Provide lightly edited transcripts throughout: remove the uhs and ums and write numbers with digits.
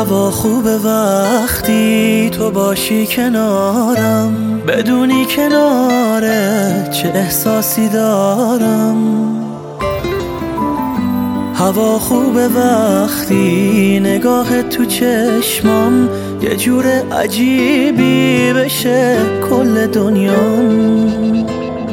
هوا خوبه وقتی تو باشی کنارم، بدونی کناره چه احساسی دارم. هوا خوبه وقتی نگاهت تو چشمام یه جور عجیبی بشه کل دنیام.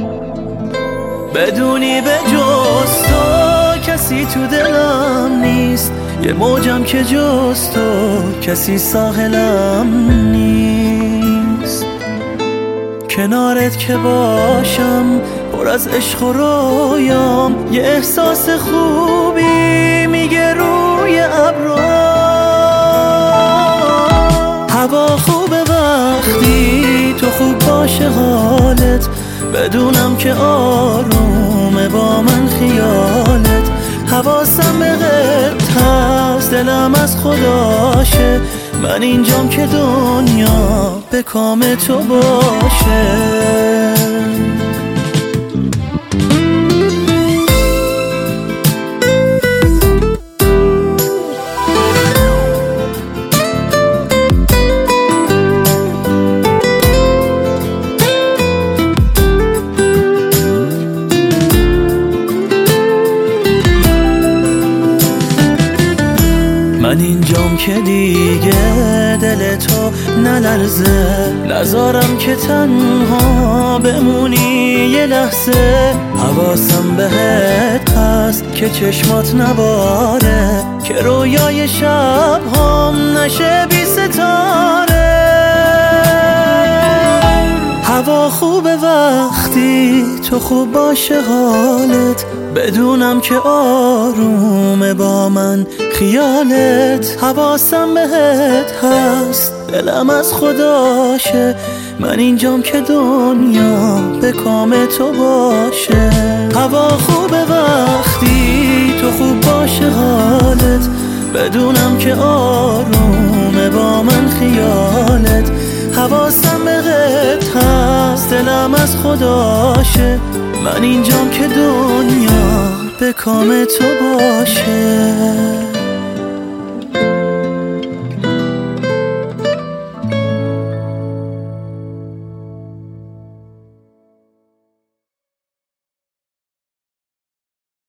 بدونی به جز تو کسی تو دلم نیست، یه موجم که جز تو کسی ساحلم نیست. کنارت که باشم پر از عشق و رویام، یه احساس خوبی میگه روی ابرام. هوا خوبه وقتی تو خوب باشه حالت، بدونم که آرومه با من خیالت. حواسم بهت هست دلم از خداشه، من اینجام که دنیا به کام تو باشه. من اینجام که دیگه دل تو نلرزه، نذارم که تنها بمونی یه لحظه. حواسم بهت هست که چشمات نباره، که رویای شب هم نشه بی ستاره. هوا خوبه وقتی تو خوب باشه حالت، بدونم که آرومه با من خیالت. حواسم بهت هست دلم از خداشه، من اینجام که دنیا به کام تو باشه. هوا خوبه وقتی تو خوب باشه حالت، بدونم که آرومه با من خیالت. حواسم بهت هست دلم از خداشه، من اینجام که دنیا به کام تو باشه.